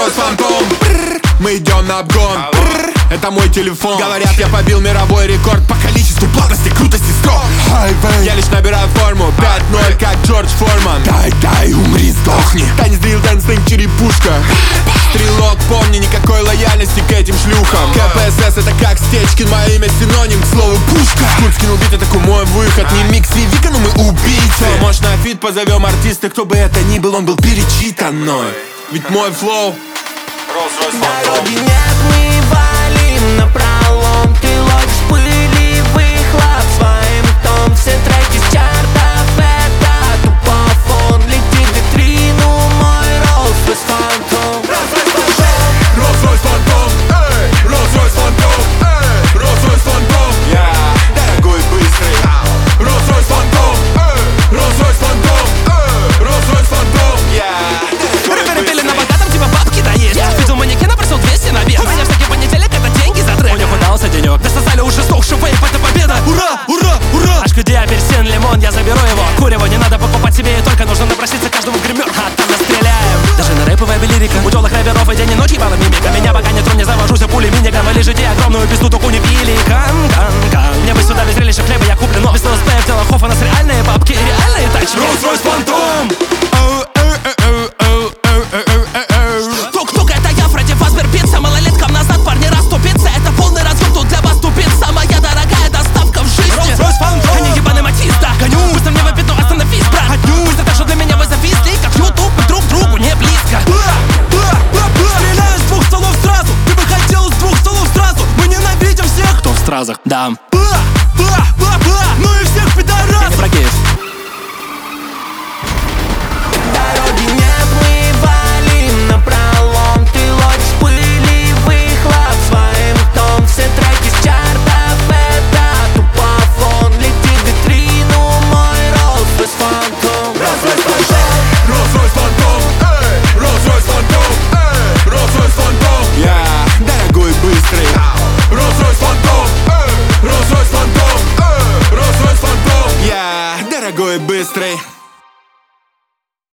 Rolls-Royce Phantom. Мы идем на обгон. Это мой телефон. Говорят, я побил мировой рекорд по количеству плотности, крутости, строк. Я лишь набираю форму 5-0, как Джордж Форман. Дай, умри, сдохни. Танец, дрил, дэнс-стинг, черепушка. Стрелок, помни, никакой лояльности к этим шлюхам. КПСС это как Стечкин, мое имя синоним к слову пушка. Курт скинул бит, это такой мой выход. Не микс и Вика, но мы убийцы. Может на фит позовем артиста, кто бы это ни был, он был перечитан мной. Ведь мой флоу дороги нет, мы валим напролом. Ты ловишь пыль и выхлоп своим том. Все треки с чартов, это тупофон. Летит в витрину мой Rolls-Royce Phantom. Rolls-Royce Phantom, Rolls-Royce Phantom, Rolls-Royce Phantom. Я дорогой и быстрый. Rolls-Royce Phantom, Rolls-Royce Phantom, Rolls-Royce Phantom. Я рэперы пели на богатом, типа бабки да есть. Видел манекена, просил 200 на вес. У меня всякий понедельник, это деньги за трек. У них удался денек, достали уже сдохший вейп, это победа. Ура, ура, ура. HQD, апельсин, лимон, я заберу его. Курево не надо покупать себе, и только нужно напроситься каждому в гример. А там настреляем. Даже на рэповая лирика. У тёлых рэперов и день и ночь ебала мимика. Меня пока не тру, не завожусь, а пули миниган. Вы лежите огромную пизду, туку не пили. Кан. Мне бы сюда без зрелища хлеба я куплю. Но без ЛСП в тело хофа, у нас реальные бабки и реальные тачки. Rolls-Royce Phantom. Тук-тук, это я, Фредди Фазбер, пицца. Малолеткам назад парни расступиться. Это полный разгон, тут для вас тупица. Моя дорогая доставка в жизни. Rolls-Royce Phantom. Они ебаный матиз, да. Гоню, быстро мне в обиду, остановись, брат. Пусть это что для меня вы зависли, как YouTube, мы друг другу не близко. Стреляю с двух стволов сразу. Ты бы хотел с двух стволов сразу. Мы ненавидим всех, кто в стразах, да. Ну и всех пидорасов. Я не про геев. Дороги нет, мы валим напролом. Ты ловишь пыль и выхлоп своим том. Все треки с чартов, это тупофон. Летит в витрину мой Rolls-Royce Phantom. Rolls-Royce Phantom, Rolls-Royce Phantom, Rolls-Royce Phantom. Я дорогой и быстрый. Rolls-Royce Phantom, Rolls-Royce Phantom, Rolls-Royce Phantom. Я дорогой и быстрый.